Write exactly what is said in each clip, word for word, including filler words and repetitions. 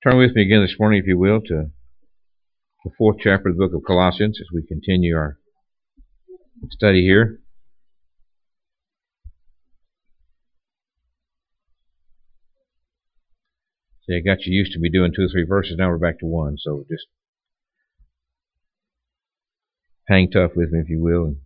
Turn with me again this morning, if you will, to the fourth chapter of the book of Colossians as we continue our study here. See, I got you used to me doing two or three verses. Now we're back to one, so just hang tough with me, if you will. And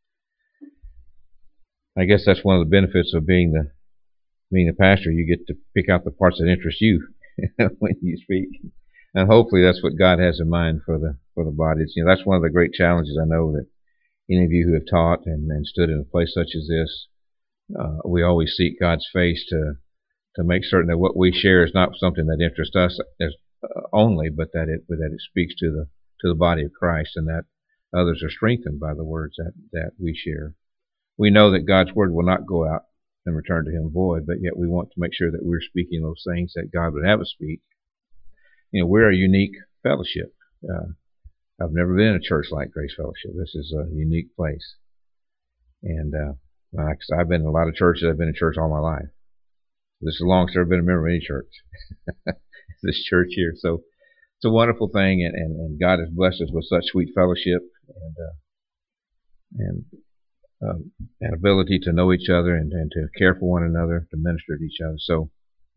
I guess that's one of the benefits of being the being the pastor. You get to pick out the parts that interest you when you speak. And hopefully that's what God has in mind for the for the body. It's, you know, that's one of the great challenges I know that any of you who have taught and, and stood in a place such as this, uh, we always seek God's face to to make certain that what we share is not something that interests us as, uh, only, but that it but that it speaks to the to the body of Christ, and that others are strengthened by the words that, that we share. We know that God's word will not go out and return to him void, but yet we want to make sure that we're speaking those things that God would have us speak. You know, we're a unique fellowship. Uh, I've never been in a church like Grace Fellowship. This is a unique place. And uh, like I said, I've been in a lot of churches. I've been in church all my life. This is the longest I've ever been a member of any church. This church here. So it's a wonderful thing, and, and, and God has blessed us with such sweet fellowship and uh, and um, an ability to know each other and, and to care for one another, to minister to each other. So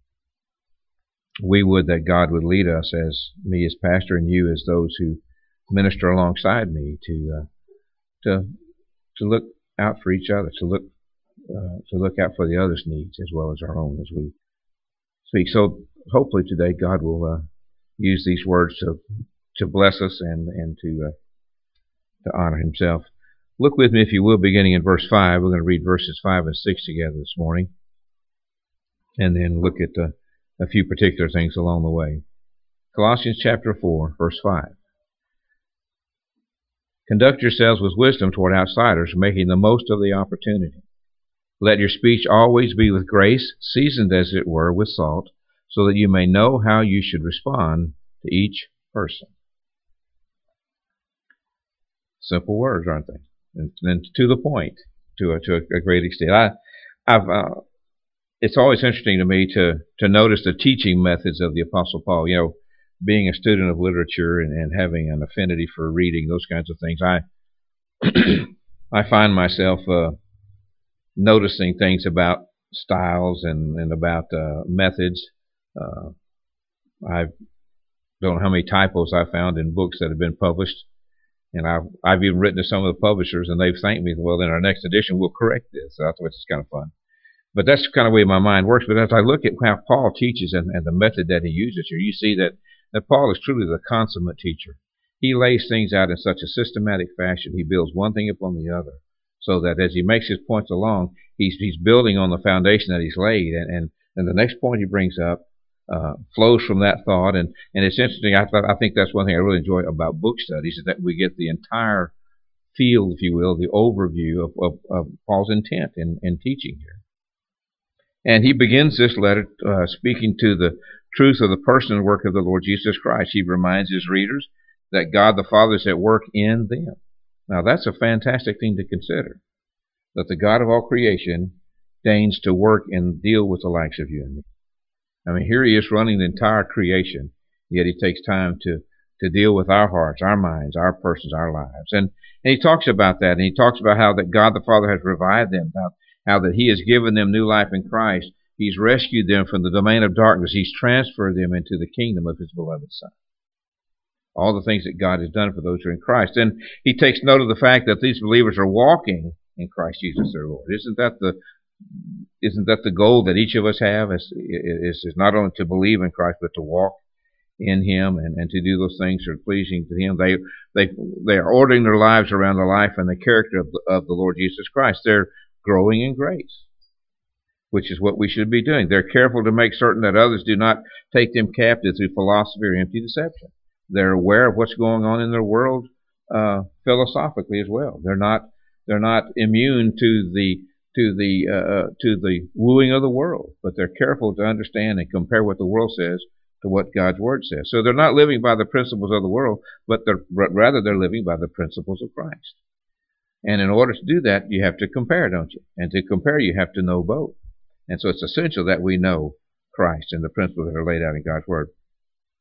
we would that God would lead us, as me as pastor and you as those who minister alongside me, to uh, to to look out for each other, to look uh, to look out for the other's needs as well as our own as we speak. So hopefully today God will uh, use these words to to bless us and and to uh, to honor Himself. Look with me, if you will, beginning in verse five. We're going to read verses five and six together this morning, and then look at uh, a few particular things along the way. Colossians chapter four, verse five. Conduct yourselves with wisdom toward outsiders, making the most of the opportunity. Let your speech always be with grace, seasoned as it were with salt, so that you may know how you should respond to each person. Simple words, aren't they? And, and to the point, to a, to a great extent. I, I've, uh, it's always interesting to me to to notice the teaching methods of the Apostle Paul. You know, being a student of literature and, and having an affinity for reading, those kinds of things, I I find myself uh, noticing things about styles and, and about uh, methods. Uh, I don't know how many typos I found in books that have been published. And I've, I've even written to some of the publishers, and they've thanked me. Well, in our next edition, we'll correct this. So that's it's kind of fun. But that's kind of the way my mind works. But as I look at how Paul teaches and, and the method that he uses here, you see that, that Paul is truly the consummate teacher. He lays things out in such a systematic fashion. He builds one thing upon the other, so that as he makes his points along, he's he's building on the foundation that he's laid. And, and, and the next point he brings up Uh, flows from that thought, and, and it's interesting. I, th- I think that's one thing I really enjoy about book studies, is that we get the entire field, if you will, the overview of, of, of Paul's intent in, in teaching here. And he begins this letter uh, speaking to the truth of the person and work of the Lord Jesus Christ. He reminds his readers that God the Father is at work in them. Now that's a fantastic thing to consider, that the God of all creation deigns to work and deal with the likes of you and me. I mean, here he is running the entire creation, yet he takes time to, to deal with our hearts, our minds, our persons, our lives. And, and he talks about that, and he talks about how that God the Father has revived them, how, how that he has given them new life in Christ. He's rescued them from the domain of darkness. He's transferred them into the kingdom of his beloved Son. All the things that God has done for those who are in Christ. And he takes note of the fact that these believers are walking in Christ Jesus their Lord. Isn't that the Isn't that the goal that each of us have? Is, is, is not only to believe in Christ, but to walk in Him and, and to do those things that are pleasing to Him. They they they are ordering their lives around the life and the character of the, of the Lord Jesus Christ. They're growing in grace, which is what we should be doing. They're careful to make certain that others do not take them captive through philosophy or empty deception. They're aware of what's going on in their world uh, philosophically as well. They're not they're not immune to the to the uh, to the wooing of the world, but they're careful to understand and compare what the world says to what God's Word says. So they're not living by the principles of the world, but they're, rather they're living by the principles of Christ. And in order to do that, you have to compare, don't you? And to compare, you have to know both. And so it's essential that we know Christ and the principles that are laid out in God's Word.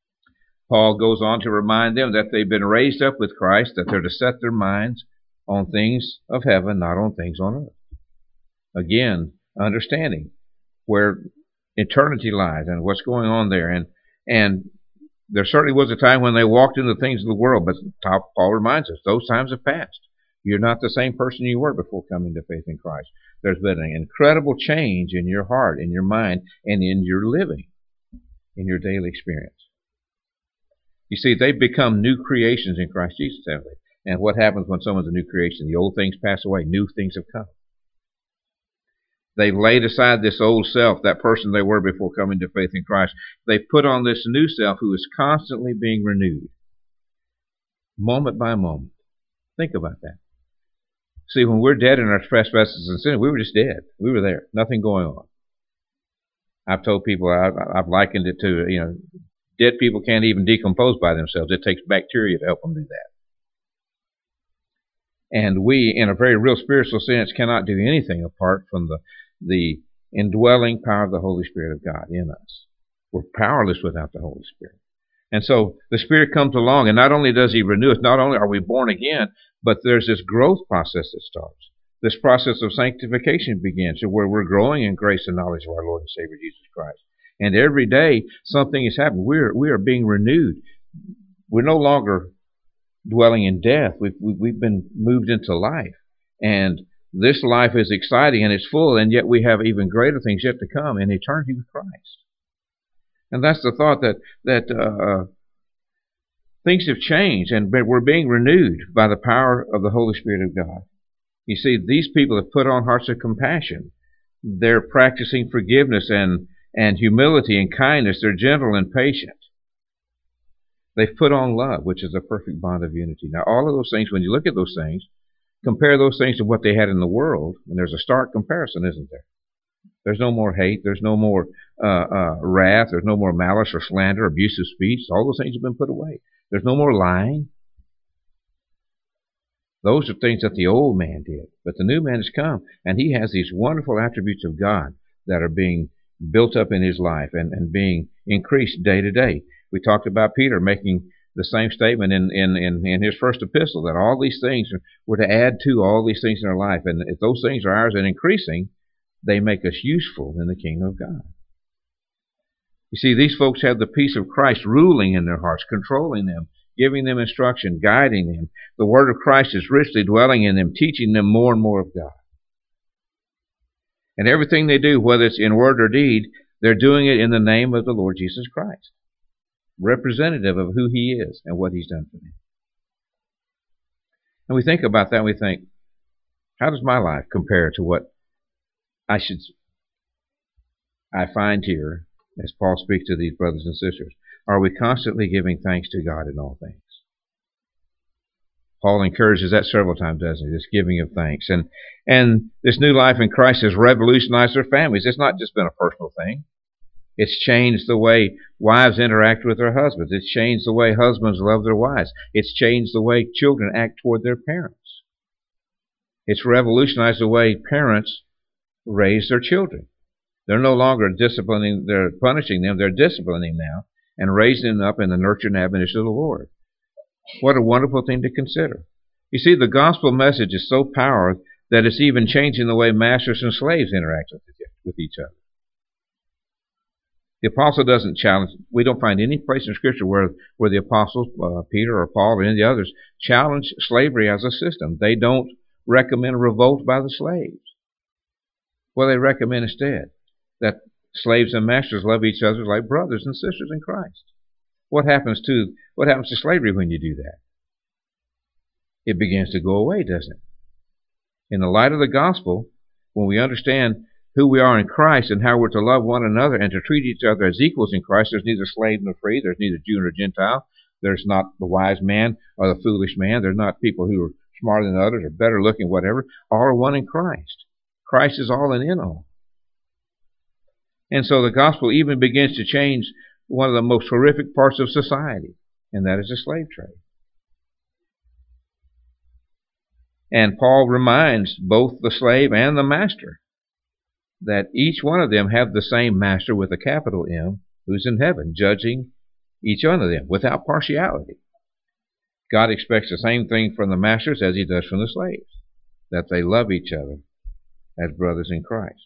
Paul goes on to remind them that they've been raised up with Christ, that they're to set their minds on things of heaven, not on things on earth. Again, understanding where eternity lies and what's going on there. And and there certainly was a time when they walked into the things of the world, but Paul reminds us, those times have passed. You're not the same person you were before coming to faith in Christ. There's been an incredible change in your heart, in your mind, and in your living, in your daily experience. You see, they've become new creations in Christ Jesus, haven't they? And what happens when someone's a new creation? The old things pass away, new things have come. They've laid aside this old self, that person they were before coming to faith in Christ. They've put on this new self who is constantly being renewed, moment by moment. Think about that. See, when we're dead in our trespasses and sin, we were just dead. We were there, nothing going on. I've told people, I've, I've likened it to, you know, dead people can't even decompose by themselves. It takes bacteria to help them do that. And we, in a very real spiritual sense, cannot do anything apart from the, the indwelling power of the Holy Spirit of God in us. We're powerless without the Holy Spirit. And so the Spirit comes along, and not only does He renew us, not only are we born again, but there's this growth process that starts. This process of sanctification begins, where we're growing in grace and knowledge of our Lord and Savior Jesus Christ. And every day something is happening. We're we are being renewed. We're no longer dwelling in death. We've we've been moved into life, and this life is exciting and it's full. And yet we have even greater things yet to come in eternity with Christ. And that's the thought that that uh, things have changed, and we're being renewed by the power of the Holy Spirit of God. You see, these people have put on hearts of compassion. They're practicing forgiveness and and humility and kindness. They're gentle and patient. They've put on love, which is a perfect bond of unity. Now, all of those things, when you look at those things, compare those things to what they had in the world, and there's a stark comparison, isn't there? There's no more hate. There's no more uh, uh, wrath. There's no more malice or slander, abusive speech. All those things have been put away. There's no more lying. Those are things that the old man did. But the new man has come, and he has these wonderful attributes of God that are being built up in his life and, and being increased day to day. We talked about Peter making the same statement in, in, in, in his first epistle, that all these things were to add to all these things in our life. And if those things are ours and increasing, they make us useful in the kingdom of God. You see, these folks have the peace of Christ ruling in their hearts, controlling them, giving them instruction, guiding them. The word of Christ is richly dwelling in them, teaching them more and more of God. And everything they do, whether it's in word or deed, they're doing it in the name of the Lord Jesus Christ, representative of who He is and what He's done for them. And we think about that and we think, how does my life compare to what I should, I find here, as Paul speaks to these brothers and sisters? Are we constantly giving thanks to God in all things? Paul encourages that several times, doesn't he? This giving of thanks. And and this new life in Christ has revolutionized their families. It's not just been a personal thing. It's changed the way wives interact with their husbands. It's changed the way husbands love their wives. It's changed the way children act toward their parents. It's revolutionized the way parents raise their children. They're no longer disciplining, they're punishing them, they're disciplining now and raising them up in the nurture and admonition of the Lord. What a wonderful thing to consider. You see, the gospel message is so powerful that it's even changing the way masters and slaves interact with, with each other. The apostle doesn't challenge, we don't find any place in Scripture where, where the apostles, uh, Peter or Paul or any of the others, challenge slavery as a system. They don't recommend revolt by the slaves. Well, they recommend instead that slaves and masters love each other like brothers and sisters in Christ. What happens to what happens to slavery when you do that? It begins to go away, doesn't it? In the light of the gospel, when we understand who we are in Christ and how we're to love one another and to treat each other as equals in Christ, there's neither slave nor free, there's neither Jew nor Gentile, there's not the wise man or the foolish man, there's not people who are smarter than others or better looking, whatever. All are one in Christ. Christ is all and in all. And so the gospel even begins to change one of the most horrific parts of society, and that is the slave trade. And Paul reminds both the slave and the master that each one of them have the same master with a capital M, who's in heaven, judging each one of them without partiality. God expects the same thing from the masters as he does from the slaves, that they love each other as brothers in Christ.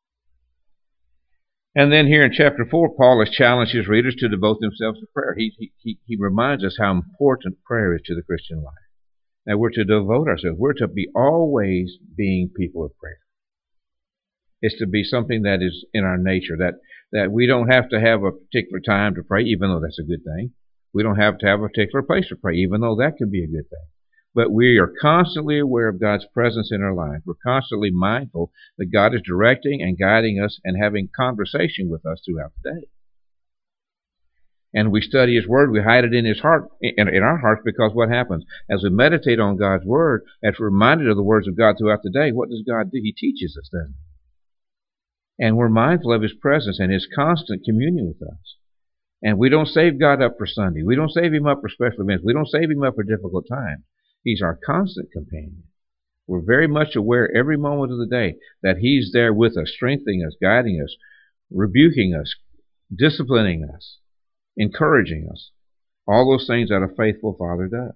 And then here in chapter four, Paul has challenged his readers to devote themselves to prayer. He, he, he reminds us how important prayer is to the Christian life. Now we're to devote ourselves. We're to be always being people of prayer. It's to be something that is in our nature, that, that we don't have to have a particular time to pray, even though that's a good thing. We don't have to have a particular place to pray, even though that can be a good thing. But we are constantly aware of God's presence in our life. We're constantly mindful that God is directing and guiding us and having conversation with us throughout the day. And we study His Word. We hide it in His heart, in, in our hearts, because what happens? As we meditate on God's Word, as we're reminded of the words of God throughout the day, what does God do? He teaches us, doesn't He? And we're mindful of His presence and His constant communion with us. And we don't save God up for Sunday. We don't save Him up for special events. We don't save Him up for difficult times. He's our constant companion. We're very much aware every moment of the day that He's there with us, strengthening us, guiding us, rebuking us, disciplining us, encouraging us. All those things that a faithful father does.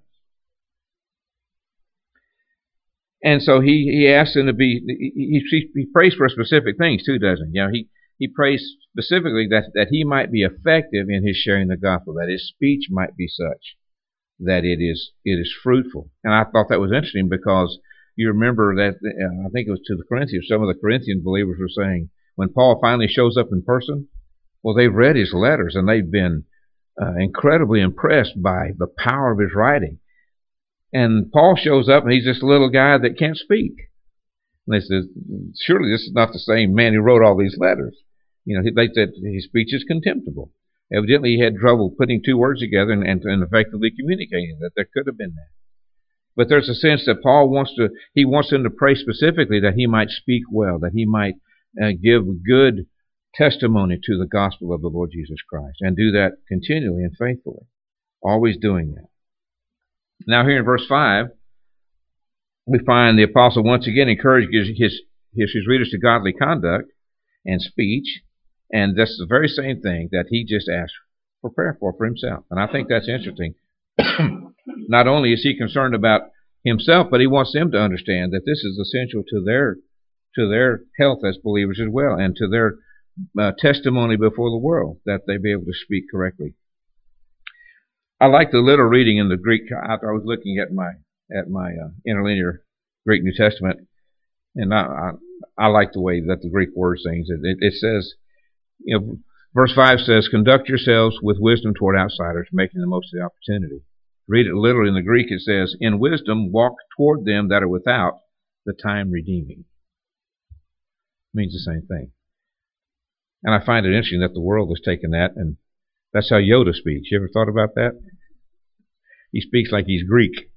And so he, he asks them to be, he, he, he prays for specific things too, doesn't he? You know, he, he prays specifically that, that he might be effective in his sharing the gospel, that his speech might be such that it is it is fruitful. And I thought that was interesting because you remember that, uh, I think it was to the Corinthians, some of the Corinthian believers were saying, when Paul finally shows up in person, well, they've read his letters and they've been uh, incredibly impressed by the power of his writing. And Paul shows up and he's this little guy that can't speak. And they said, surely this is not the same man who wrote all these letters. You know, they said his speech is contemptible. Evidently, he had trouble putting two words together and, and, and effectively communicating that. There could have been that. But there's a sense that Paul wants to, he wants them to pray specifically that he might speak well, that he might uh, give good testimony to the gospel of the Lord Jesus Christ, and do that continually and faithfully. Always doing that. Now here in verse five, we find the apostle once again encouraging his, his, his, his readers to godly conduct and speech. And that's the very same thing that he just asked for prayer for for himself. And I think that's interesting. Not only is he concerned about himself, but he wants them to understand that this is essential to their to their health as believers as well, and to their uh, testimony before the world, that they be able to speak correctly. I like the little reading in the Greek. I, I was looking at my at my uh, interlinear Greek New Testament, and I, I I like the way that the Greek word sings it. It, it says, you know, verse five says, "Conduct yourselves with wisdom toward outsiders, making the most of the opportunity." Read it literally in the Greek. It says, "In wisdom, walk toward them that are without, the time redeeming." It means the same thing. And I find it interesting that the world has taken that, and that's how Yoda speaks. You ever thought about that? He speaks like he's Greek.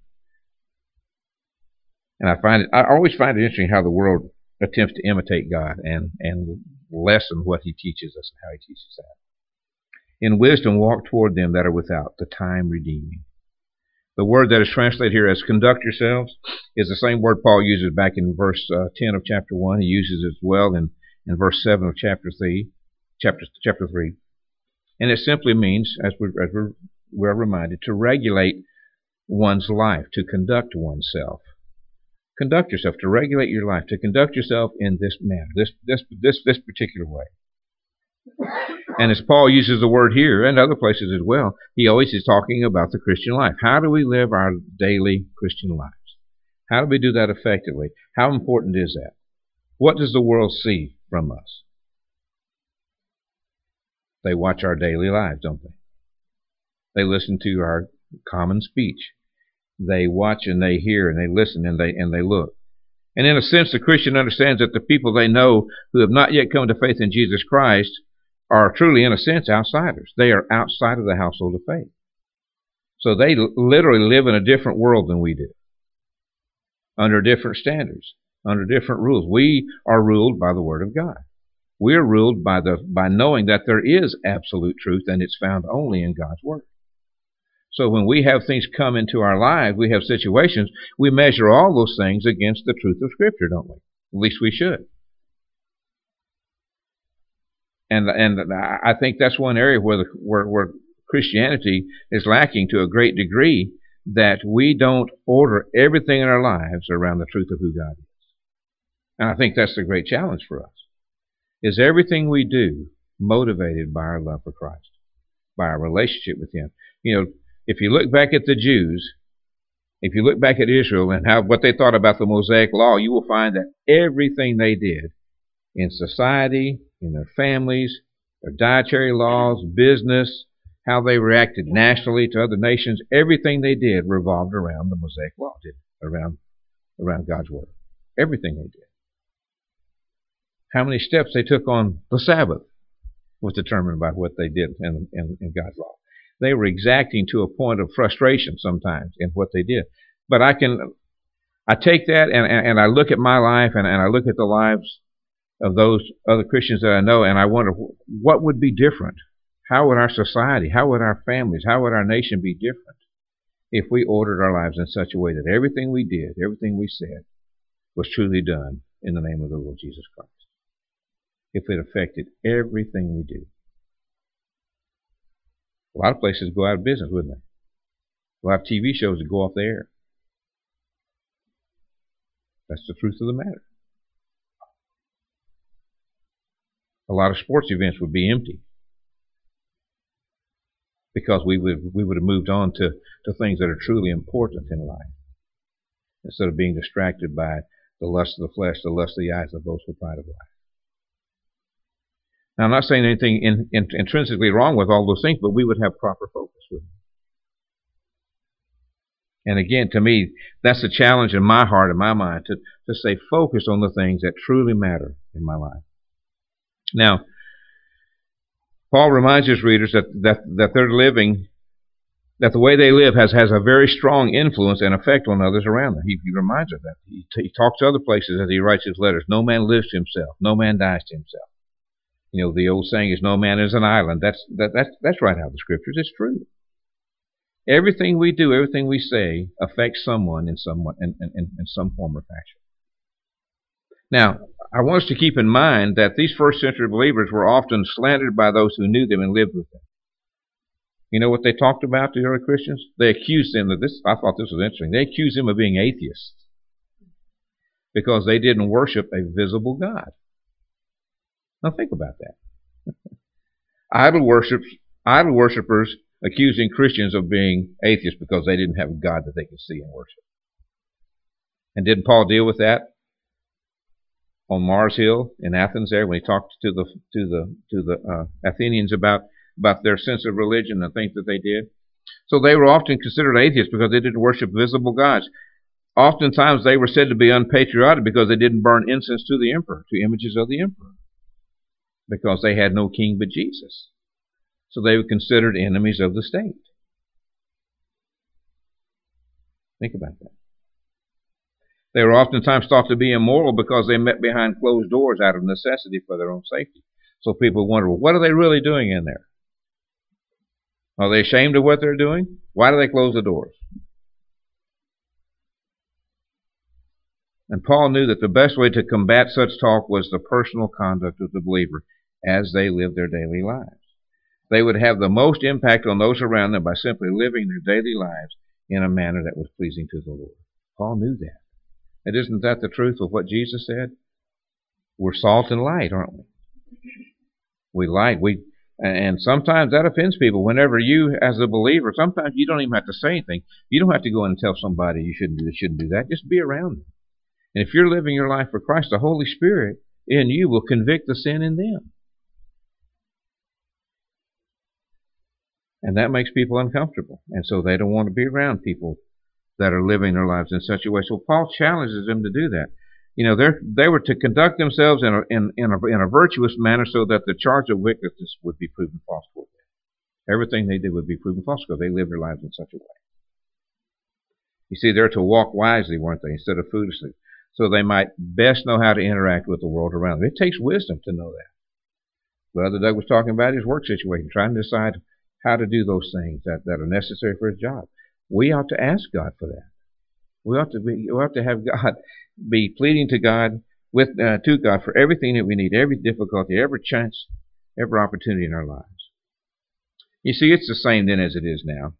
And I find it, I always find it interesting how the world attempts to imitate God and, and lessen what He teaches us and how He teaches that. "In wisdom, walk toward them that are without, the time redeeming." The word that is translated here as "conduct yourselves" is the same word Paul uses back in verse uh, ten of chapter one. He uses it as well in, in verse seven of chapter three. Chapter, chapter three. And it simply means, as we're, as we're, we're reminded, to regulate one's life, to conduct oneself. Conduct yourself, to regulate your life, to conduct yourself in this manner, this this this this particular way. And as Paul uses the word here and other places as well, he always is talking about the Christian life. How do we live our daily Christian lives? How do we do that effectively? How important is that? What does the world see from us? They watch our daily lives, don't they? They listen to our common speech. They watch and they hear and they listen and they and they look. And in a sense, the Christian understands that the people they know who have not yet come to faith in Jesus Christ are truly, in a sense, outsiders. They are outside of the household of faith. So they literally live in a different world than we do, under different standards, under different rules. We are ruled by the Word of God. We are ruled by the by knowing that there is absolute truth and it's found only in God's Word. So when we have things come into our lives, we have situations, we measure all those things against the truth of Scripture, don't we? At least we should. And and I think that's one area where the where, where Christianity is lacking to a great degree, that we don't order everything in our lives around the truth of who God is. And I think that's the great challenge for us. Is everything we do motivated by our love for Christ, by our relationship with Him? You know, if you look back at the Jews, if you look back at Israel and how what they thought about the Mosaic Law, you will find that everything they did in society, in their families, their dietary laws, business, how they reacted nationally to other nations, everything they did revolved around the Mosaic Law, did around around God's Word. Everything they did. How many steps they took on the Sabbath was determined by what they did in, in, in God's law. They were exacting to a point of frustration sometimes in what they did. But I can, I take that and, and, and I look at my life and, and I look at the lives of those other Christians that I know, and I wonder what would be different. How would our society, how would our families, how would our nation be different if we ordered our lives in such a way that everything we did, everything we said, was truly done in the name of the Lord Jesus Christ? If it affected everything we do. A lot of places go out of business, wouldn't they? We'll have T V shows that go off the air. That's the truth of the matter. A lot of sports events would be empty because we would we would have moved on to, to things that are truly important in life, instead of being distracted by the lust of the flesh, the lust of the eyes, the boastful pride of life. Now, I'm not saying anything in, in, intrinsically wrong with all those things, but we would have proper focus with them. And again, to me, that's the challenge in my heart and my mind, to, to stay focused on the things that truly matter in my life. Now, Paul reminds his readers that, that, that they're living, that the way they live has, has a very strong influence and effect on others around them. He, he reminds us that. He, he talks to other places as he writes his letters. No man lives to himself. No man dies to himself. You know, the old saying is, no man is an island. That's, that, that's, that's right out of the Scriptures. It's true. Everything we do, everything we say, affects someone in some, in, in, in some form or fashion. Now, I want us to keep in mind that these first century believers were often slandered by those who knew them and lived with them. You know what they talked about to the early Christians? They accused them of this. I thought this was interesting. They accused them of being atheists because they didn't worship a visible God. Now think about that. idol worships, idol worshippers accusing Christians of being atheists because they didn't have a God that they could see and worship. And didn't Paul deal with that on Mars Hill in Athens there when he talked to the to the to the uh, Athenians about about their sense of religion and things that they did? So they were often considered atheists because they didn't worship visible gods. Oftentimes they were said to be unpatriotic because they didn't burn incense to the emperor, to images of the emperor, because they had no king but Jesus. So they were considered enemies of the state. Think about that. They were oftentimes thought to be immoral because they met behind closed doors out of necessity for their own safety. So people wonder, well, what are they really doing in there? Are they ashamed of what they're doing? Why do they close the doors? And Paul knew that the best way to combat such talk was the personal conduct of the believer as they lived their daily lives. They would have the most impact on those around them by simply living their daily lives in a manner that was pleasing to the Lord. Paul knew that. And isn't that the truth of what Jesus said? We're salt and light, aren't we? We light. We, and sometimes that offends people. Whenever you, as a believer, sometimes you don't even have to say anything. You don't have to go in and tell somebody you shouldn't do this, shouldn't do that. Just be around them. And if you're living your life for Christ, the Holy Spirit in you will convict the sin in them. And that makes people uncomfortable. And so they don't want to be around people that are living their lives in such a way. So Paul challenges them to do that. You know, they're, they were to conduct themselves in a, in, in, a, in a virtuous manner so that the charge of wickedness would be proven false toward them. Everything they did would be proven false because they lived their lives in such a way. You see, they're to walk wisely, weren't they, instead of foolishly, so they might best know how to interact with the world around them. It takes wisdom to know that. Brother Doug was talking about his work situation, trying to decide how to do those things that, that are necessary for his job. We ought to ask God for that. We ought to be, we ought to have God be pleading to God with uh, to God for everything that we need, every difficulty, every chance, every opportunity in our lives. You see, it's the same then as it is now.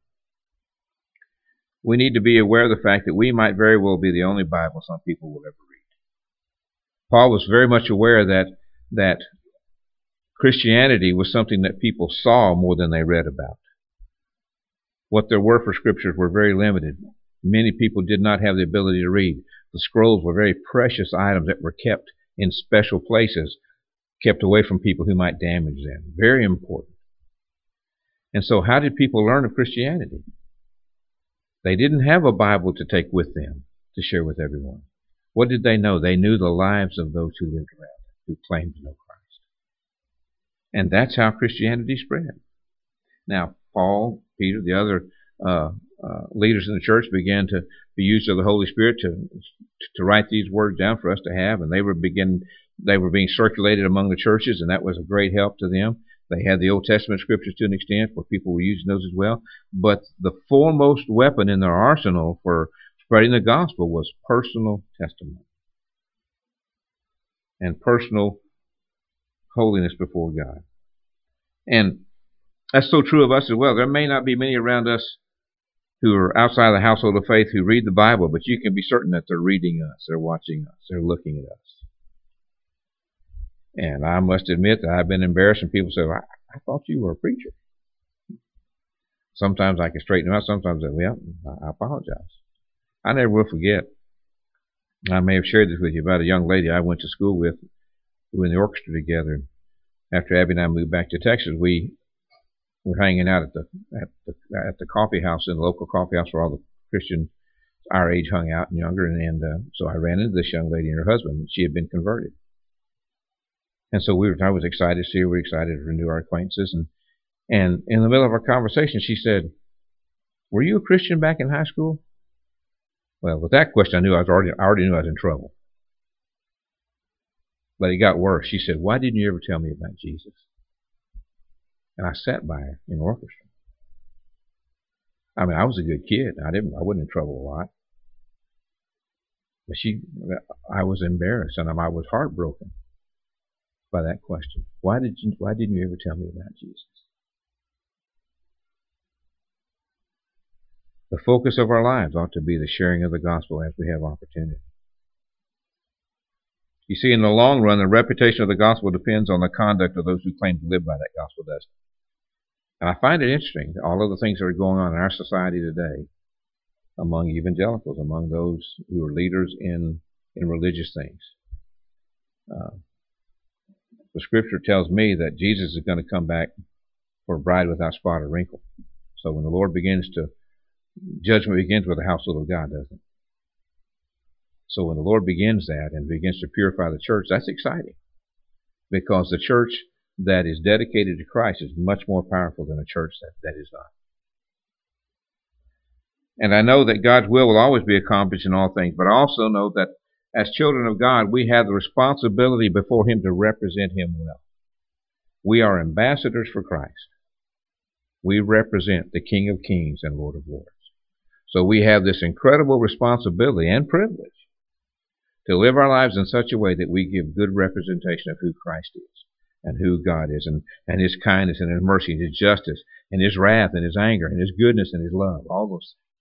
We need to be aware of the fact that we might very well be the only Bible some people will ever read. Paul was very much aware that that Christianity was something that people saw more than they read about. What there were for scriptures were very limited. Many people did not have the ability to read. The scrolls were very precious items that were kept in special places, kept away from people who might damage them. Very important. And so how did people learn of Christianity? They didn't have a Bible to take with them to share with everyone. What did they know? They knew the lives of those who lived around them, who claimed to know Christ. And that's how Christianity spread. Now, Paul, Peter, the other uh, uh, leaders in the church began to be used of the Holy Spirit to to write these words down for us to have, and they were begin they were being circulated among the churches, and that was a great help to them. They had the Old Testament scriptures to an extent where people were using those as well. But the foremost weapon in their arsenal for spreading the gospel was personal testimony and personal holiness before God. And that's so true of us as well. There may not be many around us who are outside of the household of faith who read the Bible, but you can be certain that they're reading us, they're watching us, they're looking at us. And I must admit that I've been embarrassed when people say, well, I, I thought you were a preacher. Sometimes I can straighten them out. Sometimes I say, well, I apologize. I never will forget. I may have shared this with you about a young lady I went to school with. We were in the orchestra together. After Abby and I moved back to Texas, we were hanging out at the at the, at the coffee house, in the local coffee house where all the Christians our age hung out and younger. And, and uh, so I ran into this young lady and her husband. She had been converted. And so we were, I was excited to see her. We were excited to renew our acquaintances. And, and in the middle of our conversation, she said, were you a Christian back in high school? Well, with that question, I knew I was already, I already knew I was in trouble. But it got worse. She said, why didn't you ever tell me about Jesus? And I sat by her in the orchestra. I mean, I was a good kid. I didn't, I wasn't in trouble a lot. But she, I was embarrassed, and I was heartbroken by that question. Why did you, why didn't you ever tell me about Jesus? The focus of our lives ought to be the sharing of the gospel as we have opportunity. You see, in the long run, the reputation of the gospel depends on the conduct of those who claim to live by that gospel, doesn't it? And I find it interesting, all of the things that are going on in our society today, among evangelicals, among those who are leaders in, in religious things. Uh, The scripture tells me that Jesus is going to come back for a bride without spot or wrinkle. So when the Lord begins to, judgment begins with the household of God, doesn't it? So when the Lord begins that and begins to purify the church, that's exciting. Because the church that is dedicated to Christ is much more powerful than a church that, that is not. And I know that God's will will always be accomplished in all things, but I also know that as children of God, we have the responsibility before Him to represent Him well. We are ambassadors for Christ. We represent the King of Kings and Lord of Lords. So we have this incredible responsibility and privilege to live our lives in such a way that we give good representation of who Christ is and who God is, and, and His kindness and His mercy and His justice and His wrath and His anger and His goodness and His love, all those things.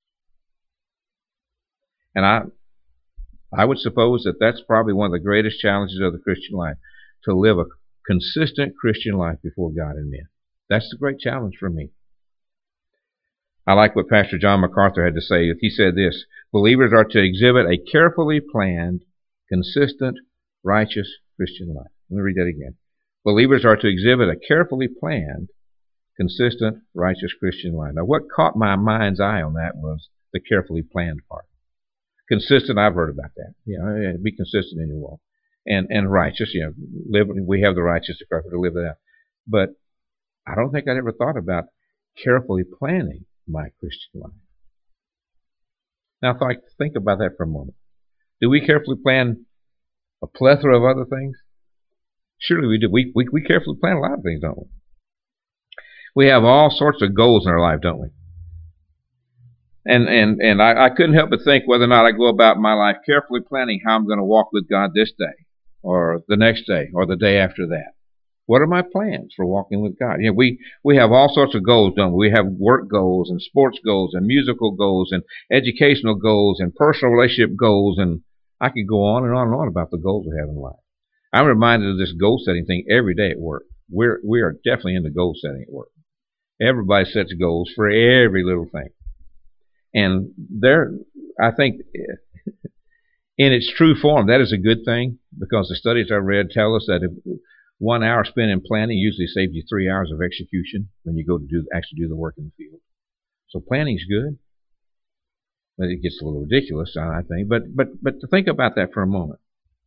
And I I would suppose that that's probably one of the greatest challenges of the Christian life, to live a consistent Christian life before God and men. That's the great challenge for me. I like what Pastor John MacArthur had to say. He said this: believers are to exhibit a carefully planned, consistent, righteous Christian life. Let me read that again. Believers are to exhibit a carefully planned, consistent, righteous Christian life. Now, what caught my mind's eye on that was the carefully planned part. Consistent, I've heard about that. You know, be consistent in your walk. And and righteous, you know, live, we have the righteousness of Christ to live it out. But I don't think I'd ever thought about carefully planning my Christian life. Now, if I think about that for a moment, do we carefully plan a plethora of other things? Surely we do. We, we, we carefully plan a lot of things, don't we? We have all sorts of goals in our life, don't we? And and and I, I couldn't help but think whether or not I go about my life carefully planning how I'm going to walk with God this day, or the next day, or the day after that. What are my plans for walking with God? You know, we, we have all sorts of goals, don't we? We have work goals and sports goals and musical goals and educational goals and personal relationship goals, and I could go on and on and on about the goals we have in life. I'm reminded of this goal setting thing every day at work. We're, we are definitely into goal setting at work. Everybody sets goals for every little thing. And there, I think, in its true form, that is a good thing, because the studies I've read tell us that if one hour spent in planning usually saves you three hours of execution when you go to do actually do the work in the field. So planning's good. But it gets a little ridiculous, I think. But but but to think about that for a moment.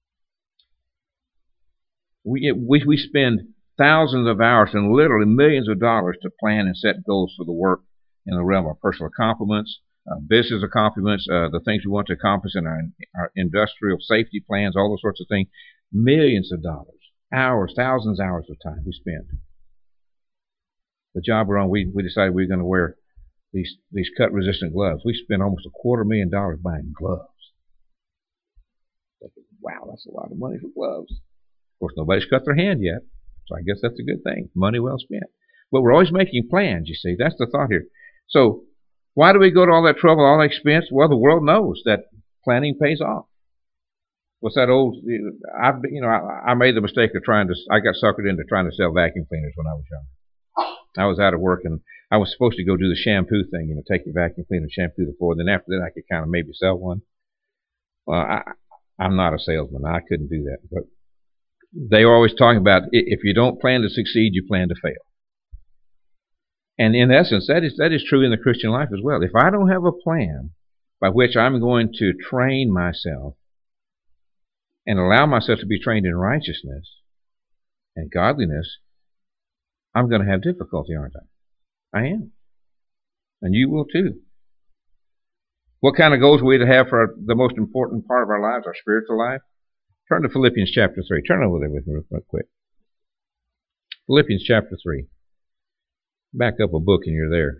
We we we spend thousands of hours and literally millions of dollars to plan and set goals for the work in the realm of personal accomplishments, uh, business accomplishments, uh, the things we want to accomplish in our, our industrial safety plans, all those sorts of things. Millions of dollars, hours, thousands of hours of time we spend. The job we're on, we, we decided we were going to wear these, these cut-resistant gloves. We spent almost a quarter million dollars buying gloves. Wow, that's a lot of money for gloves. Of course, nobody's cut their hand yet, so I guess that's a good thing. Money well spent. But we're always making plans, you see. That's the thought here. So why do we go to all that trouble, all that expense? Well, the world knows that planning pays off. What's that old, I, you know, I, I made the mistake of trying to, I got suckered into trying to sell vacuum cleaners when I was young. I was out of work, and I was supposed to go do the shampoo thing, you know, take your vacuum cleaner and shampoo the floor. Then after that, I could kind of maybe sell one. Well, I, I'm not a salesman. I couldn't do that. But they were always talking about, if you don't plan to succeed, you plan to fail. And in essence, that is, that is true in the Christian life as well. If I don't have a plan by which I'm going to train myself and allow myself to be trained in righteousness and godliness, I'm going to have difficulty, aren't I? I am. And you will too. What kind of goals are we to have for our, the most important part of our lives, our spiritual life? Turn to Philippians chapter three. Turn over there with me real quick. Philippians chapter three. Back up a book and you're there.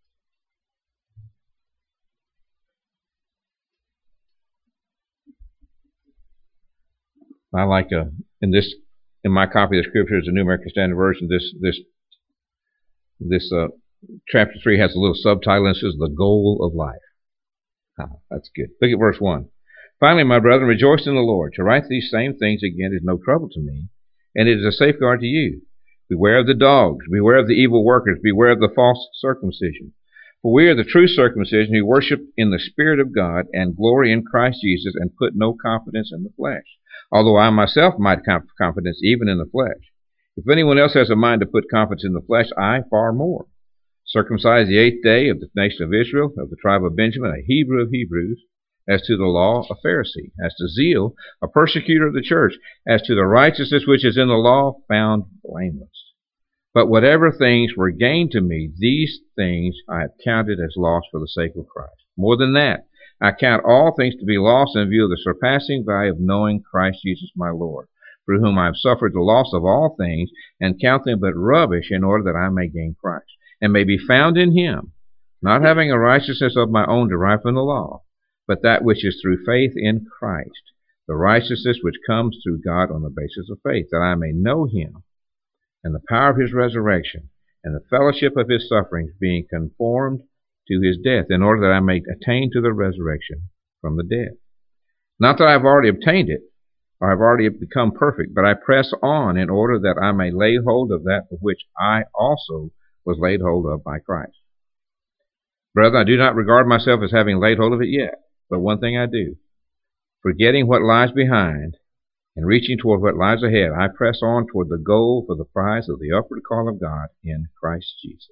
I like uh, in this in my copy of the scriptures, the New American Standard Version. This this this uh, chapter three has a little subtitle and it says "The Goal of Life." Ah, that's good. Look at verse one. Finally, my brethren, rejoice in the Lord. To write these same things again is no trouble to me, and it is a safeguard to you. Beware of the dogs, beware of the evil workers, beware of the false circumcision. For we are the true circumcision who worship in the Spirit of God and glory in Christ Jesus and put no confidence in the flesh. Although I myself might have confidence even in the flesh. If anyone else has a mind to put confidence in the flesh, I far more. Circumcised the eighth day, of the nation of Israel, of the tribe of Benjamin, a Hebrew of Hebrews, as to the law, a Pharisee, as to zeal, a persecutor of the church, as to the righteousness which is in the law, found blameless. But whatever things were gained to me, these things I have counted as loss for the sake of Christ. More than that, I count all things to be lost in view of the surpassing value of knowing Christ Jesus my Lord, for whom I have suffered the loss of all things, and count them but rubbish in order that I may gain Christ, and may be found in him, not having a righteousness of my own derived from the law, but that which is through faith in Christ, the righteousness which comes through God on the basis of faith, that I may know him, and the power of his resurrection, and the fellowship of his sufferings, being conformed to his death, in order that I may attain to the resurrection from the dead. Not that I have already obtained it, or have already become perfect, but I press on in order that I may lay hold of that for which I also was laid hold of by Christ. Brethren, I do not regard myself as having laid hold of it yet, but one thing I do, forgetting what lies behind, and reaching toward what lies ahead, I press on toward the goal for the prize of the upward call of God in Christ Jesus.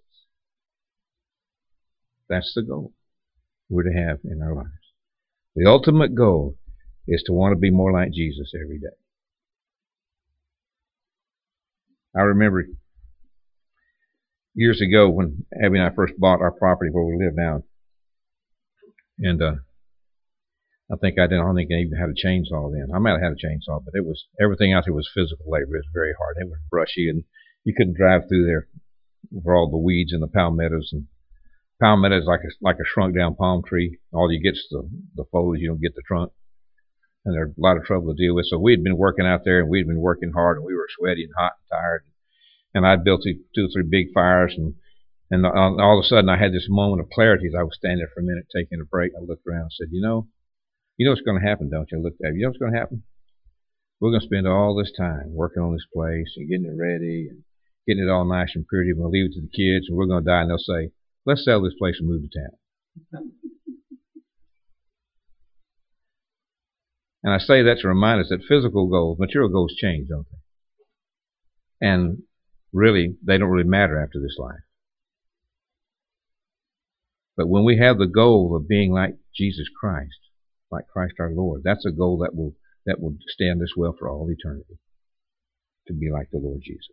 That's the goal we're to have in our lives. The ultimate goal is to want to be more like Jesus every day. I remember years ago when Abby and I first bought our property where we live now, and uh, I think I didn't. I don't think I even had a chainsaw then. I might have had a chainsaw, but it was everything out there was physical labor. It was very hard. It was brushy, and you couldn't drive through there for all the weeds and the palmettos. And palmetto is like a like a shrunk down palm tree. All you get is the the foliage. You don't get the trunk, and there's a lot of trouble to deal with. So we had been working out there, and we had been working hard, and we were sweaty and hot and tired. And I'd built two, two or three big fires, and and all, all of a sudden I had this moment of clarity as I was standing there for a minute taking a break. I looked around and said, you know, you know what's going to happen, don't you? I looked at it. You know what's going to happen? We're going to spend all this time working on this place and getting it ready and getting it all nice and pretty. We're going to leave it to the kids, and we're going to die, and they'll say, let's sell this place and move to town. And I say that to remind us that physical goals, material goals change, don't they? And really, they don't really matter after this life. But when we have the goal of being like Jesus Christ, like Christ our Lord, that's a goal that will that will stand us well for all eternity, to be like the Lord Jesus.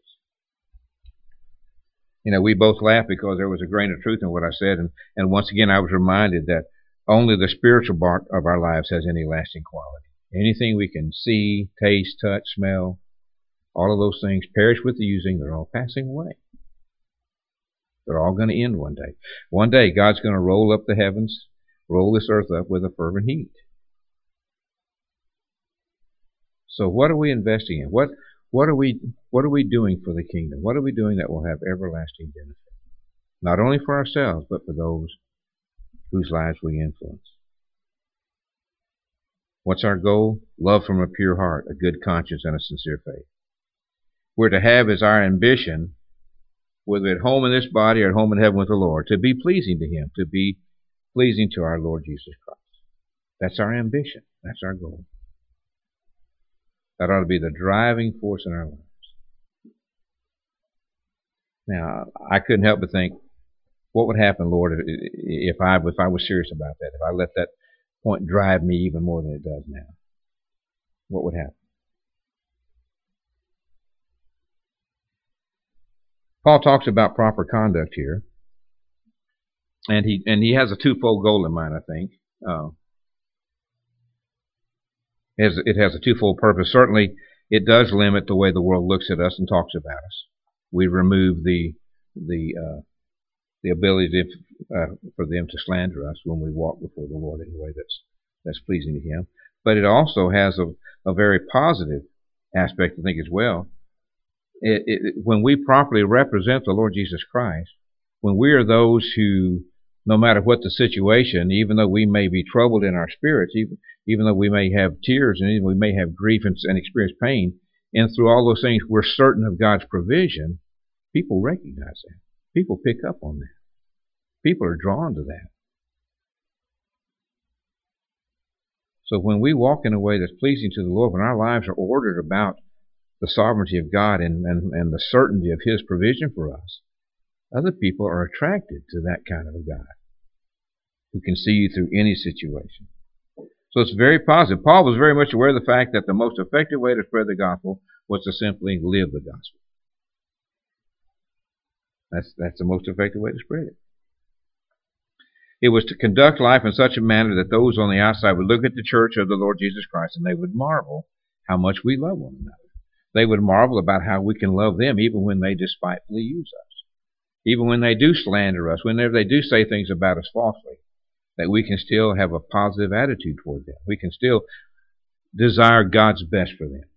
You know, we both laughed because there was a grain of truth in what I said, and, and once again I was reminded that only the spiritual part of our lives has any lasting quality. Anything we can see, taste, touch, smell, all of those things perish with the using. They're all passing away. They're all going to end one day. One day God's going to roll up the heavens, roll this earth up with a fervent heat. So what are we investing in? What what are we what are we doing for the kingdom? What are we doing that will have everlasting benefit? Not only for ourselves, but for those whose lives we influence. What's our goal? Love from a pure heart, a good conscience, and a sincere faith. We're to have as our ambition, whether at home in this body or at home in heaven with the Lord, to be pleasing to Him, to be pleasing to our Lord Jesus Christ. That's our ambition. That's our goal. That ought to be the driving force in our lives. Now, I couldn't help but think, what would happen, Lord, if I if I was serious about that, if I let that point drive me even more than it does now? What would happen? Paul talks about proper conduct here, and he and he has a twofold goal in mind, I think. Uh, it, has, it has a twofold purpose. Certainly, it does limit the way the world looks at us and talks about us. We remove the the uh, the ability to, uh, for them to slander us when we walk before the Lord in a way that's that's pleasing to Him. But it also has a, a very positive aspect, I think, as well. It, it, when we properly represent the Lord Jesus Christ, when we are those who, no matter what the situation, even though we may be troubled in our spirits, even, even though we may have tears and even we may have grief and, and experience pain, and through all those things we're certain of God's provision, people recognize that. People pick up on that. People are drawn to that. So when we walk in a way that's pleasing to the Lord, when our lives are ordered about the sovereignty of God and, and, and the certainty of His provision for us, other people are attracted to that kind of a God who can see you through any situation. So it's very positive. Paul was very much aware of the fact that the most effective way to spread the gospel was to simply live the gospel. That's, that's the most effective way to spread it. It was to conduct life in such a manner that those on the outside would look at the church of the Lord Jesus Christ and they would marvel how much we love one another. They would marvel about how we can love them even when they despitefully use us. Even when they do slander us, whenever they do say things about us falsely, that we can still have a positive attitude toward them. We can still desire God's best for them.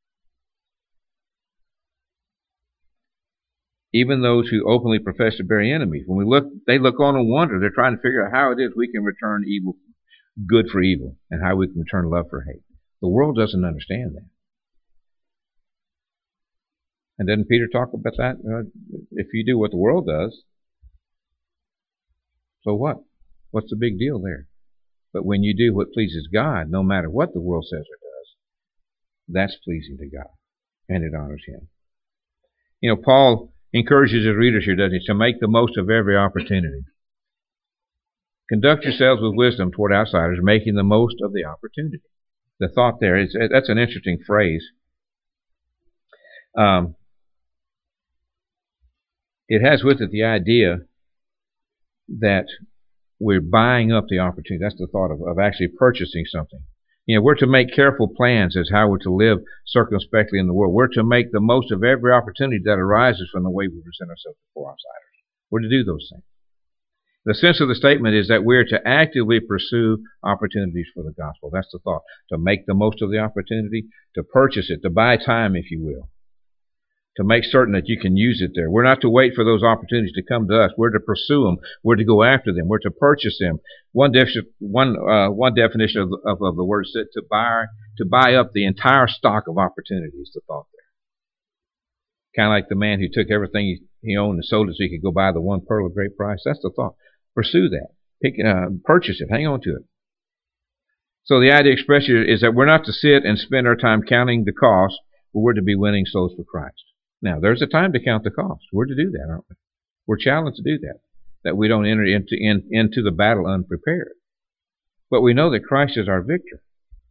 Even those who openly profess to bury enemies, when we look, they look on and wonder. They're trying to figure out how it is we can return evil, good for evil, and how we can return love for hate. The world doesn't understand that. And doesn't Peter talk about that? Uh, if you do what the world does, so what? What's the big deal there? But when you do what pleases God, no matter what the world says or does, that's pleasing to God, and it honors Him. You know, Paul encourages his readers here, doesn't he, to make the most of every opportunity. Conduct yourselves with wisdom toward outsiders, making the most of the opportunity. The thought there is, that's an interesting phrase. Um, it has with it the idea that we're buying up the opportunity. That's the thought of, of actually purchasing something. You know, we're to make careful plans as how we're to live circumspectly in the world. We're to make the most of every opportunity that arises from the way we present ourselves before outsiders. We're to do those things. The sense of the statement is that we're to actively pursue opportunities for the gospel. That's the thought. To make the most of the opportunity, to purchase it, to buy time, if you will. to make certain that you can use it there. We're not to wait for those opportunities to come to us. We're to pursue them. We're to go after them. We're to purchase them. One definition, one, uh, one definition of, of, of the word said to buy, to buy up the entire stock of opportunities, the thought there. Kind of like the man who took everything he, he owned and sold it so he could go buy the one pearl of great price. That's the thought. Pursue that. Pick, uh, purchase it. Hang on to it. So the idea expressed here is that we're not to sit and spend our time counting the cost, but we're to be winning souls for Christ. Now, there's a time to count the cost. We're to do that, aren't we? We're challenged to do that, that we don't enter into, in, into the battle unprepared. But we know that Christ is our victor.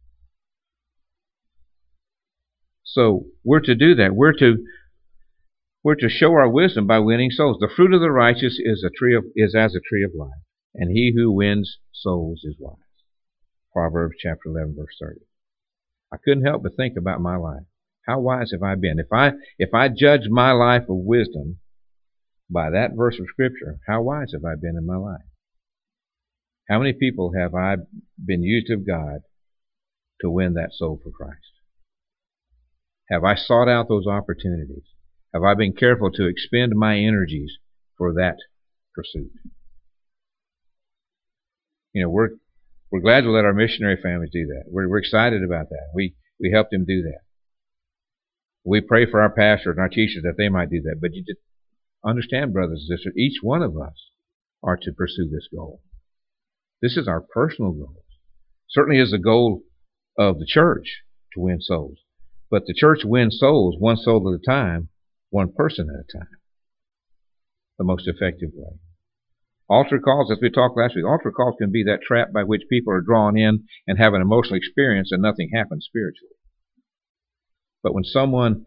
So we're to do that. We're to we're to show our wisdom by winning souls. The fruit of the righteous is a tree of is as a tree of life, and he who wins souls is wise. Proverbs chapter eleven, verse thirty. I couldn't help but think about my life. How wise have I been? If I if I judge my life of wisdom by that verse of Scripture, how wise have I been in my life? How many people have I been used of God to win that soul for Christ? Have I sought out those opportunities? Have I been careful to expend my energies for that pursuit? You know, we're we're glad to let our missionary families do that. We're, we're excited about that. We we help them do that. We pray for our pastors and our teachers that they might do that. But you just understand, brothers and sisters, each one of us are to pursue this goal. This is our personal goal. Certainly is the goal of the church to win souls. But the church wins souls one soul at a time, one person at a time. The most effective way. Altar calls, as we talked last week, altar calls can be that trap by which people are drawn in and have an emotional experience and nothing happens spiritually. But when someone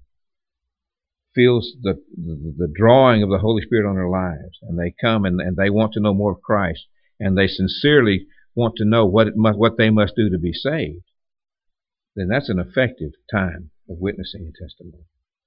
feels the, the, the drawing of the Holy Spirit on their lives, and they come and, and they want to know more of Christ, and they sincerely want to know what it must, what they must do to be saved, then that's an effective time of witnessing and testimony.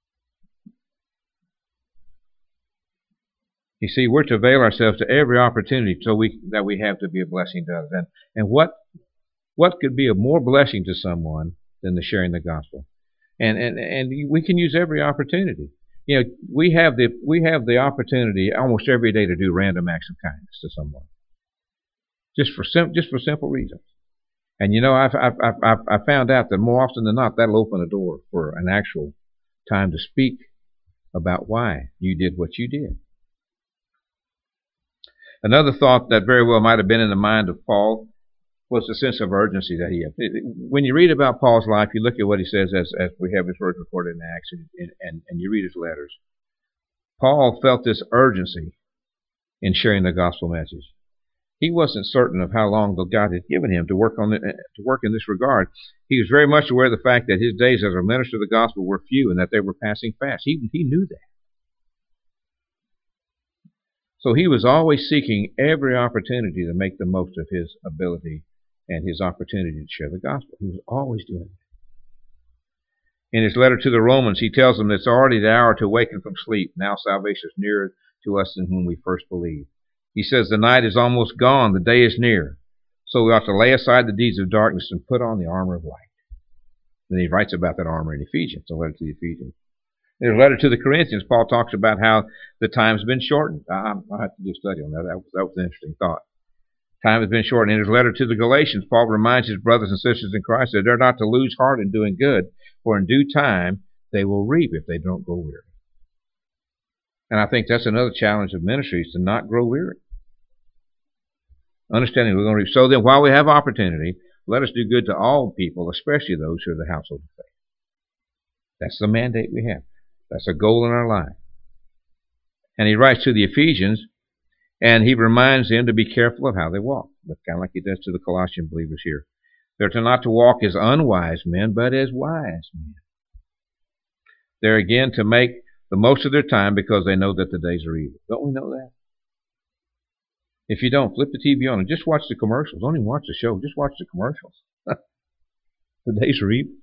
You see, we're to avail ourselves to every opportunity so we that we have to be a blessing to others. And, and what what could be a more blessing to someone than the sharing the gospel? And and and we can use every opportunity. You know, we have the we have the opportunity almost every day to do random acts of kindness to someone, just for sim- just for simple reasons. And you know, I've I've I've I've found out that more often than not, that'll open a door for an actual time to speak about why you did what you did. Another thought that very well might have been in the mind of Paul was the sense of urgency that he had. When you read about Paul's life, you look at what he says as, as we have his words recorded in Acts, and, and, and you read his letters. Paul felt this urgency in sharing the gospel message. He wasn't certain of how long God had given him to work on the, to work in this regard. He was very much aware of the fact that his days as a minister of the gospel were few and that they were passing fast. He, he knew that. So he was always seeking every opportunity to make the most of his ability and his opportunity to share the gospel. He was always doing it. In his letter to the Romans, he tells them that it's already the hour to awaken from sleep. Now salvation is nearer to us than when we first believed. He says the night is almost gone, the day is near. So we ought to lay aside the deeds of darkness and put on the armor of light. Then he writes about that armor in Ephesians, the letter to the Ephesians. In his letter to the Corinthians, Paul talks about how the time's been shortened. I, I have to do a study on that. That was, that was an interesting thought. Time has been shortened. In his letter to the Galatians, Paul reminds his brothers and sisters in Christ that they're not to lose heart in doing good, for in due time they will reap if they don't grow weary. And I think that's another challenge of ministry, is to not grow weary. Understanding we're going to reap. So then, while we have opportunity, let us do good to all people, especially those who are the household of faith. That's the mandate we have. That's a goal in our life. And he writes to the Ephesians, and he reminds them to be careful of how they walk, but kind of like he does to the Colossian believers here. They're to not to walk as unwise men, but as wise men. They're again to make the most of their time because they know that the days are evil. Don't we know that? If you don't, flip the T V on and just watch the commercials. Don't even watch the show. Just watch the commercials. The days are evil.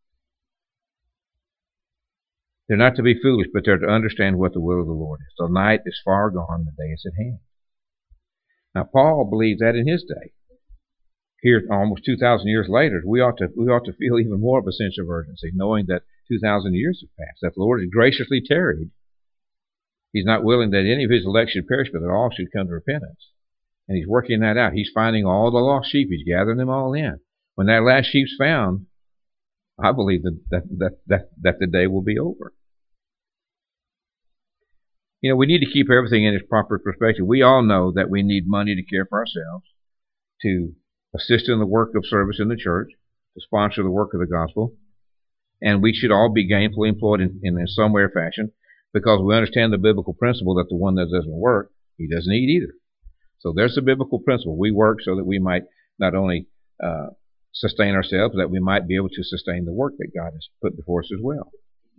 They're not to be foolish, but they're to understand what the will of the Lord is. The night is far gone, the day is at hand. Now, Paul believed that in his day. Here, almost two thousand years later, we ought to we ought to feel even more of a sense of urgency, knowing that two thousand years have passed, that the Lord has graciously tarried. He's not willing that any of his elect should perish, but that all should come to repentance. And he's working that out. He's finding all the lost sheep. He's gathering them all in. When that last sheep's found, I believe that, that, that, that, that the day will be over. You know, we need to keep everything in its proper perspective. We all know that we need money to care for ourselves, to assist in the work of service in the church, to sponsor the work of the gospel. And we should all be gainfully employed in, in some way or fashion, because we understand the biblical principle that the one that doesn't work, he doesn't eat either. So there's the biblical principle. We work so that we might not only uh, sustain ourselves, but that we might be able to sustain the work that God has put before us as well.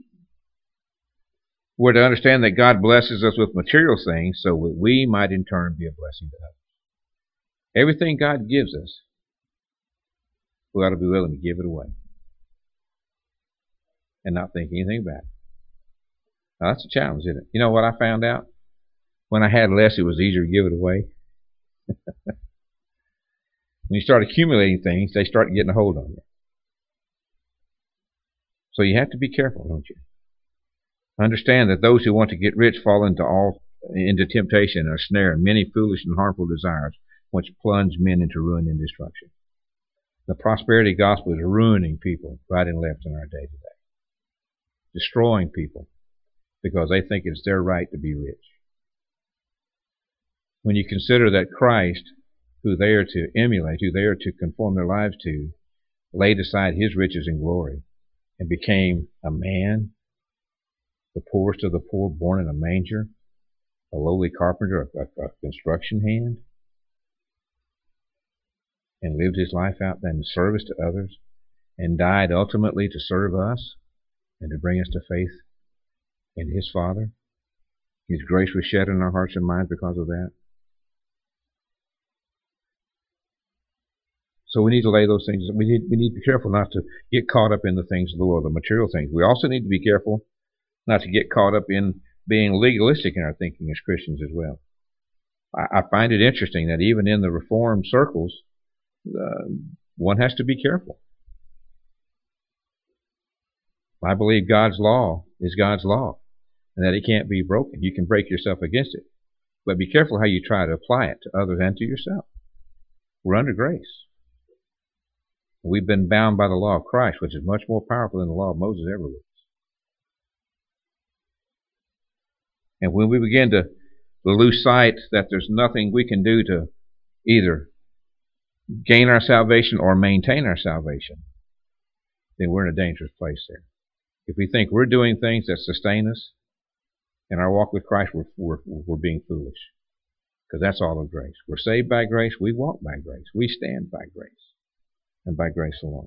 We're to understand that God blesses us with material things so that we might in turn be a blessing to others. Everything God gives us, we ought to be willing to give it away and not think anything about it. Now, that's a challenge, isn't it? You know what I found out? When I had less, it was easier to give it away. When you start accumulating things, they start getting a hold on you. So you have to be careful, don't you? Understand that those who want to get rich fall into all into temptation and a snare and many foolish and harmful desires, which plunge men into ruin and destruction. The prosperity gospel is ruining people right and left in our day today. Destroying people because they think it's their right to be rich. When you consider that Christ, who they are to emulate, who they are to conform their lives to, laid aside his riches and glory and became a man, the poorest of the poor, born in a manger, a lowly carpenter, a, a, a construction hand, and lived his life out in service to others, and died ultimately to serve us and to bring us to faith in his Father. His grace was shed in our hearts and minds because of that. So we need to lay those things. We need we need to be careful not to get caught up in the things of the world, the material things. We also need to be careful not to get caught up in being legalistic in our thinking as Christians as well. I, I find it interesting that even in the Reformed circles, uh, one has to be careful. I believe God's law is God's law, and that it can't be broken. You can break yourself against it, but be careful how you try to apply it to others and to yourself. We're under grace. We've been bound by the law of Christ, which is much more powerful than the law of Moses ever was. And when we begin to lose sight that there's nothing we can do to either gain our salvation or maintain our salvation, then we're in a dangerous place there. If we think we're doing things that sustain us in our walk with Christ, we're, we're, we're being foolish. Because that's all of grace. We're saved by grace. We walk by grace. We stand by grace. And by grace alone.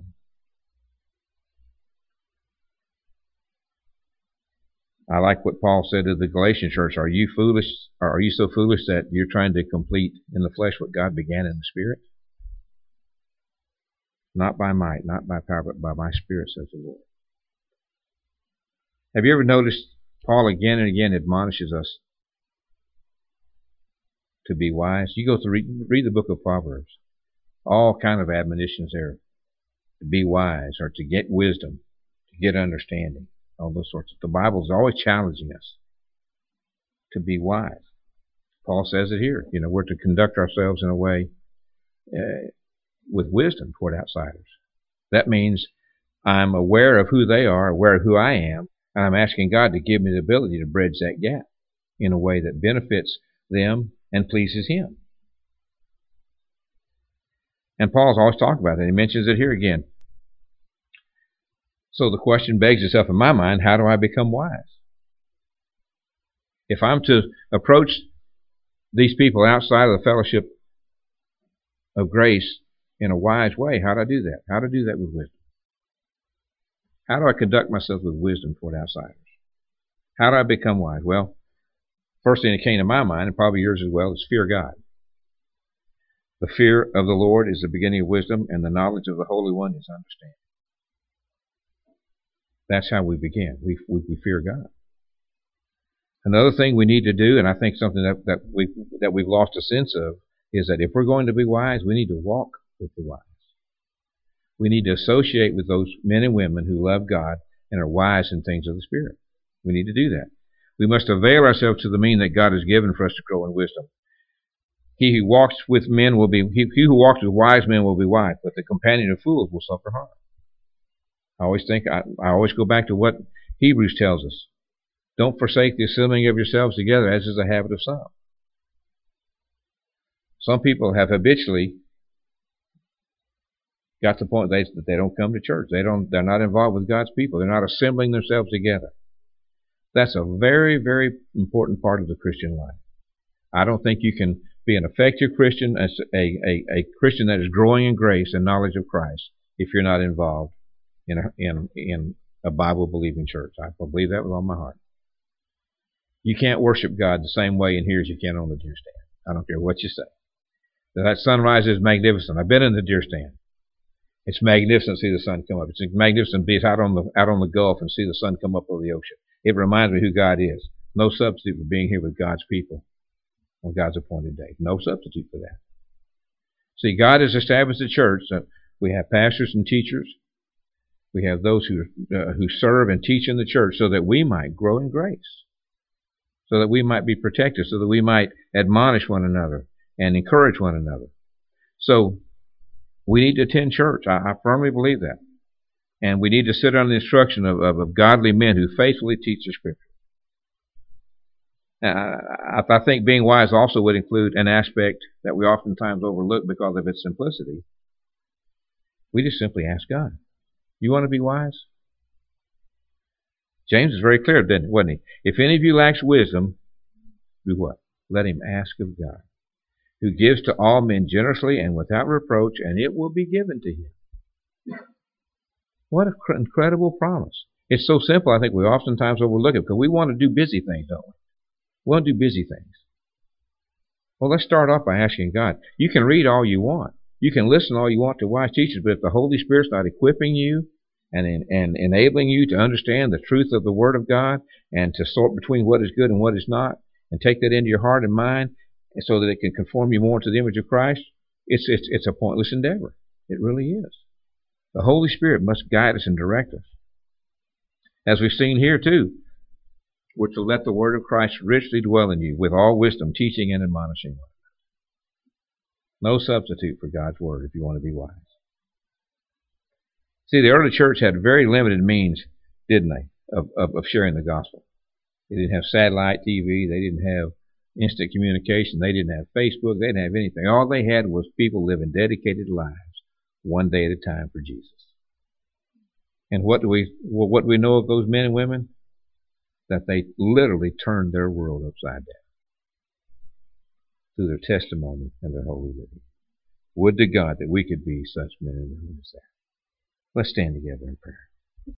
I like what Paul said to the Galatian church. Are you foolish, or are you so foolish that you're trying to complete in the flesh what God began in the Spirit? Not by might, not by power, but by my Spirit, says the Lord. Have you ever noticed Paul again and again admonishes us to be wise? You go to read, read the book of Proverbs. All kind of admonitions there. To be wise, or to get wisdom, to get understanding. All those sorts of. The Bible is always challenging us to be wise. Paul says it here. You know, we're to conduct ourselves in a way uh, with wisdom toward outsiders. That means I'm aware of who they are, aware of who I am, and I'm asking God to give me the ability to bridge that gap in a way that benefits them and pleases Him. And Paul's always talked about it. He mentions it here again. So the question begs itself in my mind, how do I become wise? If I'm to approach these people outside of the fellowship of grace in a wise way, how do I do that? How do I do that with wisdom? How do I conduct myself with wisdom toward outsiders? How do I become wise? Well, first thing that came to my mind, and probably yours as well, is fear God. The fear of the Lord is the beginning of wisdom, and the knowledge of the Holy One is understanding. That's how we begin. We, we, we fear God. Another thing we need to do, and I think something that, that, we, that we've lost a sense of, is that if we're going to be wise, we need to walk with the wise. We need to associate with those men and women who love God and are wise in things of the Spirit. We need to do that. We must avail ourselves to the means that God has given for us to grow in wisdom. He who walks with men will be he, he who walks with wise men will be wise, but the companion of fools will suffer harm. I always think I, I always go back to what Hebrews tells us. Don't forsake the assembling of yourselves together, as is the habit of some. Some people have habitually got to the point that they, that they don't come to church. They don't. They're not involved with God's people. They're not assembling themselves together. That's a very, very important part of the Christian life. I don't think you can be an effective Christian, as a, a, a Christian that is growing in grace and knowledge of Christ, if you're not involved in a, in, in a Bible-believing church. I believe that with all my heart. You can't worship God the same way in here as you can on the deer stand. I don't care what you say. That sunrise is magnificent. I've been in the deer stand. It's magnificent to see the sun come up. It's magnificent to be out on the out on the Gulf and see the sun come up over the ocean. It reminds me who God is. No substitute for being here with God's people on God's appointed day. No substitute for that. See, God has established the church. So we have pastors and teachers. We have those who uh, who serve and teach in the church so that we might grow in grace, so that we might be protected, so that we might admonish one another and encourage one another. So we need to attend church. I, I firmly believe that. And we need to sit under the instruction of, of, of godly men who faithfully teach the Scripture. Now, I, I think being wise also would include an aspect that we oftentimes overlook because of its simplicity. We just simply ask God, you want to be wise? James is very clear, didn't he? Wasn't he? If any of you lacks wisdom, do what? Let him ask of God, who gives to all men generously and without reproach, and it will be given to him. What an incredible promise. It's so simple, I think we oftentimes overlook it because we want to do busy things, don't we? We want to do busy things. Well, let's start off by asking God. You can read all you want. You can listen all you want to wise teachers, but if the Holy Spirit's not equipping you and, in, and enabling you to understand the truth of the Word of God and to sort between what is good and what is not and take that into your heart and mind so that it can conform you more to the image of Christ, it's, it's, it's a pointless endeavor. It really is. The Holy Spirit must guide us and direct us. As we've seen here too, we're to let the Word of Christ richly dwell in you with all wisdom, teaching and admonishing. No substitute for God's Word if you want to be wise. See, the early church had very limited means, didn't they, of, of, of sharing the gospel. They didn't have satellite T V. They didn't have instant communication. They didn't have Facebook. They didn't have anything. All they had was people living dedicated lives one day at a time for Jesus. And what do we well, what do we know of those men and women? That they literally turned their world upside down through their testimony and their holy living. Would to God that we could be such men and women as that. Let's stand together in prayer.